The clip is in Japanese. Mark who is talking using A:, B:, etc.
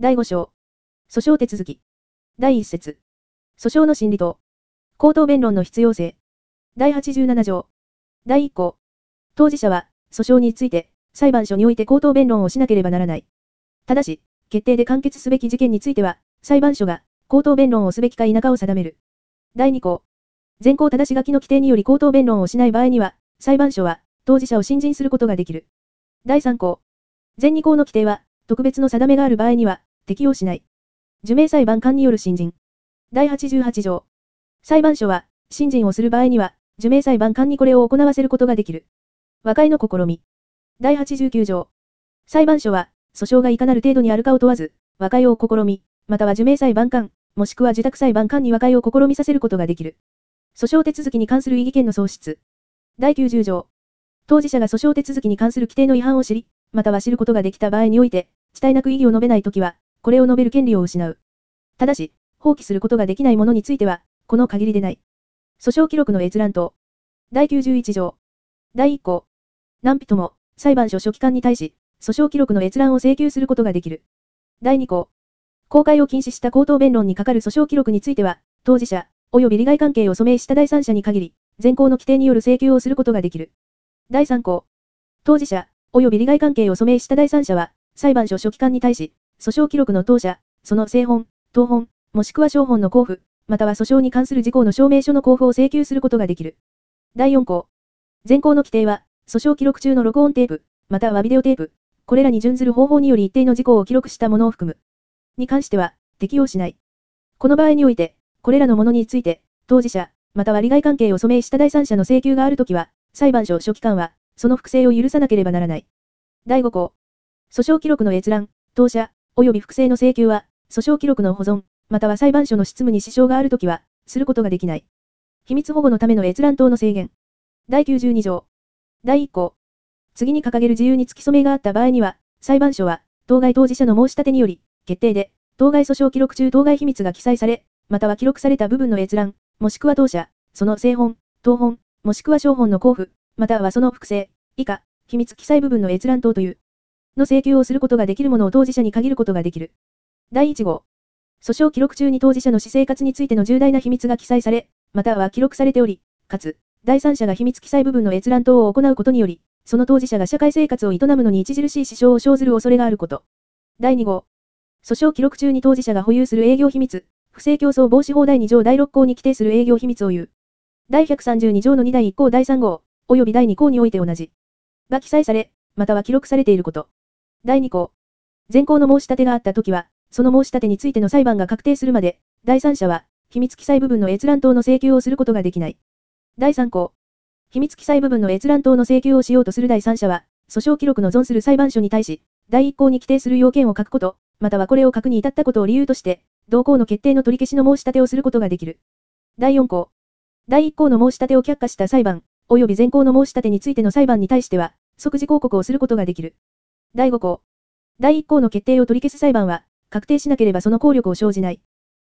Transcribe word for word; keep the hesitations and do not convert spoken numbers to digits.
A: だいご章。訴訟手続き。だいいっ節。訴訟の審理等。口頭弁論の必要性。だいはちじゅうなな条。だいいっ項。当事者は、訴訟について、裁判所において口頭弁論をしなければならない。ただし、決定で完結すべき事件については、裁判所が、口頭弁論をすべきか否かを定める。だいに項。前項正し書きの規定により口頭弁論をしない場合には、裁判所は、当事者を信任することができる。だいさん項。前に項の規定は、特別の定めがある場合には、適用しない。受命裁判官による信任。だいはちじゅうはち条。裁判所は、信任をする場合には、受命裁判官にこれを行わせることができる。和解の試み。だいはちじゅうきゅう条。裁判所は、訴訟がいかなる程度にあるかを問わず、和解を試み、または受命裁判官、もしくは受託裁判官に和解を試みさせることができる。訴訟手続きに関する異議権の喪失。だいきゅうじゅう条。当事者が訴訟手続きに関する規定の違反を知り、または知ることができた場合において、遅滞なく異議を述べないときは、これを述べる権利を失う。ただし、放棄することができないものについては、この限りでない。訴訟記録の閲覧等。だいきゅうじゅういち条。だいいっ項。何人も、裁判所書記官に対し、訴訟記録の閲覧を請求することができる。だいに項。公開を禁止した口頭弁論に係る訴訟記録については、当事者、及び利害関係を訴命した第三者に限り、前項の規定による請求をすることができる。だいさん項。当事者、及び利害関係を訴命した第三者は、裁判所書記官に対し、訴訟記録の当社、その正本、当本、もしくは小本の交付、または訴訟に関する事項の証明書の交付を請求することができる。だいよん項。前項の規定は、訴訟記録中の録音テープ、またはビデオテープ、これらに準ずる方法により一定の事項を記録したものを含む。に関しては、適用しない。この場合において、これらのものについて、当事者、または利害関係を訴命した第三者の請求があるときは、裁判所書記官は、その複製を許さなければならない。だいご項。訴訟記録の閲覧、当社、及び複製の請求は、訴訟記録の保存、または裁判所の執務に支障があるときは、することができない。秘密保護のための閲覧等の制限。だいきゅうじゅうに条。だいいっ項。次に掲げる事由に付き染めがあった場合には、裁判所は、当該当事者の申し立てにより、決定で、当該訴訟記録中当該秘密が記載され、または記録された部分の閲覧、もしくは当社、その正本、当本、もしくは小本の交付、またはその複製、以下、秘密記載部分の閲覧等という、の請求をすることができるものを当事者に限ることができる。だいいち号。訴訟記録中に当事者の私生活についての重大な秘密が記載され、または記録されており、かつ、第三者が秘密記載部分の閲覧等を行うことにより、その当事者が社会生活を営むのに著しい支障を生ずる恐れがあること。だいに号。訴訟記録中に当事者が保有する営業秘密、不正競争防止法だいに条だいろっ項に規定する営業秘密を言う。だいひゃくさんじゅうに条のにだいいっ項だいさん号、及びだいに項において同じ。が記載され、または記録されていること。だいに項。前項の申し立てがあったときは、その申し立てについての裁判が確定するまで、第三者は、秘密記載部分の閲覧等の請求をすることができない。だいさん項。秘密記載部分の閲覧等の請求をしようとする第三者は、訴訟記録の存する裁判所に対し、だいいっ項に規定する要件を書くこと、またはこれを書くに至ったことを理由として、同項の決定の取り消しの申し立てをすることができる。だいよん項。だいいっ項の申し立てを却下した裁判、及び前項の申し立てについての裁判に対しては、即時抗告をすることができる。だいご項。だいいっ項の決定を取り消す裁判は、確定しなければその効力を生じない。